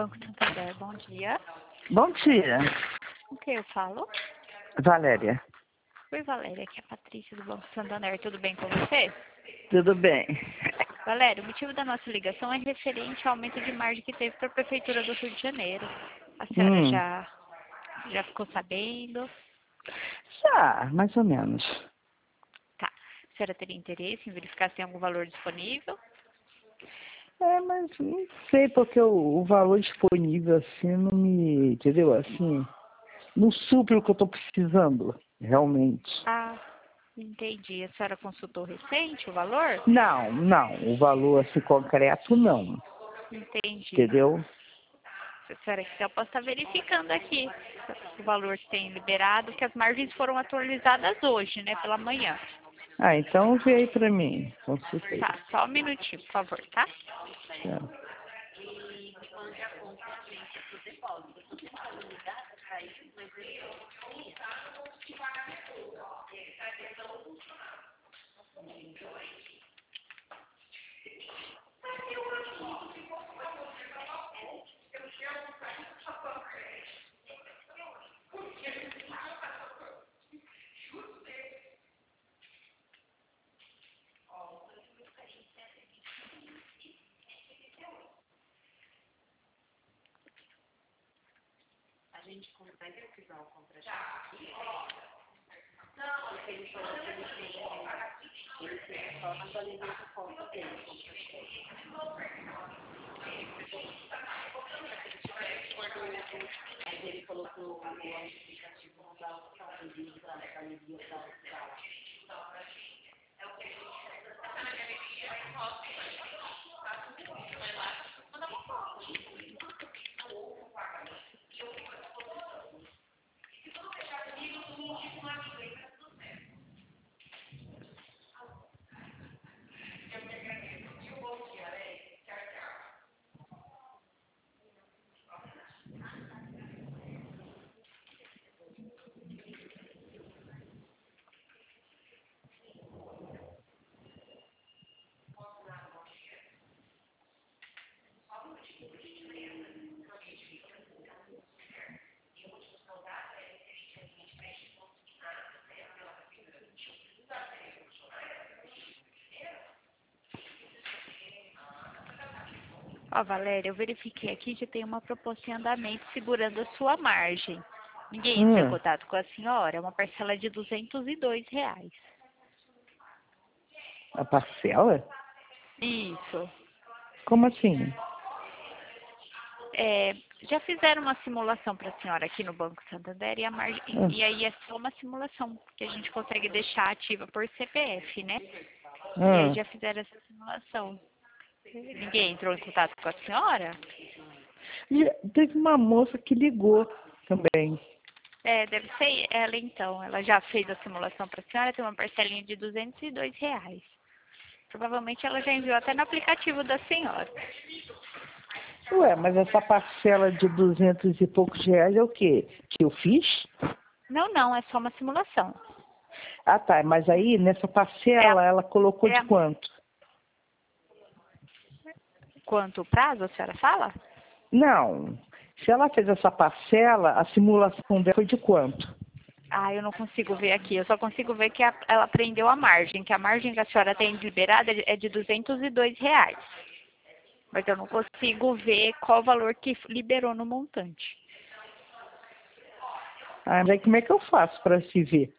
Banco Santander, bom dia. Bom dia, Com quem eu falo? Valéria. Oi, Valéria, aqui é a Patrícia do Banco Santander, tudo bem com você? Tudo bem? Valéria, o motivo da nossa ligação é referente ao aumento de margem que teve para a Prefeitura do Rio de Janeiro. A senhora já ficou sabendo? Já, mais ou menos. Tá. A senhora teria interesse em verificar se tem algum valor disponível? Mas não sei porque o valor disponível assim não me, entendeu? Assim, não supre o que eu estou precisando, realmente. Ah, entendi. A senhora consultou recente o valor? Não, o valor assim concreto não, Entendi. entendeu? Se a senhora quiser, eu posso estar verificando aqui o valor que tem liberado, que as margens foram atualizadas hoje, né, pela manhã. Então vê aí pra mim, consultei. Tá, só um minutinho, por favor, tá? Tá. Ó, Valéria, eu verifiquei aqui que tem uma proposta em andamento segurando a sua margem. Ninguém entrou em contato com a senhora, é uma parcela de R$ 202. A parcela? Isso. Como assim? Já fizeram uma simulação para a senhora aqui no Banco Santander e, e aí é só uma simulação que a gente consegue deixar ativa por CPF, né? E aí já fizeram essa simulação. Ninguém entrou em contato com a senhora? E teve uma moça que ligou também. Deve ser ela então. Ela já fez a simulação para a senhora, tem uma parcelinha de R$ 202. Provavelmente ela já enviou até no aplicativo da senhora. Ué, mas essa parcela de 200 e poucos reais é o quê? Que eu fiz? Não, é só uma simulação. Ah, tá. Mas aí, nessa parcela, ela colocou de quanto? Quanto o prazo, a senhora fala? Não. Se ela fez essa parcela, a simulação dela foi de quanto? Ah, eu não consigo ver aqui. Eu só consigo ver que ela prendeu a margem, que a margem que a senhora tem liberada é de R$ 202. Mas eu não consigo ver qual o valor que liberou no montante. Mas aí como é que eu faço para se ver?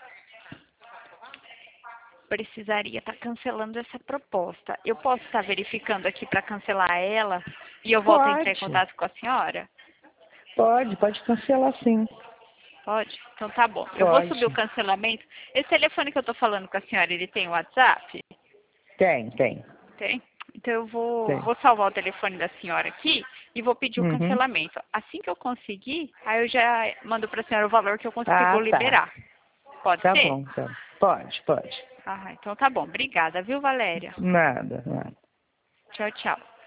Precisaria estar cancelando essa proposta. Eu posso estar verificando aqui para cancelar ela e eu volto a entrar em contato com a senhora? Pode cancelar sim. Pode? Então tá bom. Eu vou subir o Pode. cancelamento. Esse telefone que eu estou falando com a senhora, ele tem WhatsApp? Tem. Tem? Então eu vou Tem. salvar o telefone da senhora aqui e vou pedir o cancelamento. Assim que eu conseguir, aí eu já mando para a senhora o valor que eu consigo liberar. Pode Tá ser? bom, então. Pode. Ah, então tá bom. Obrigada, viu, Valéria? Nada. Tchau, tchau.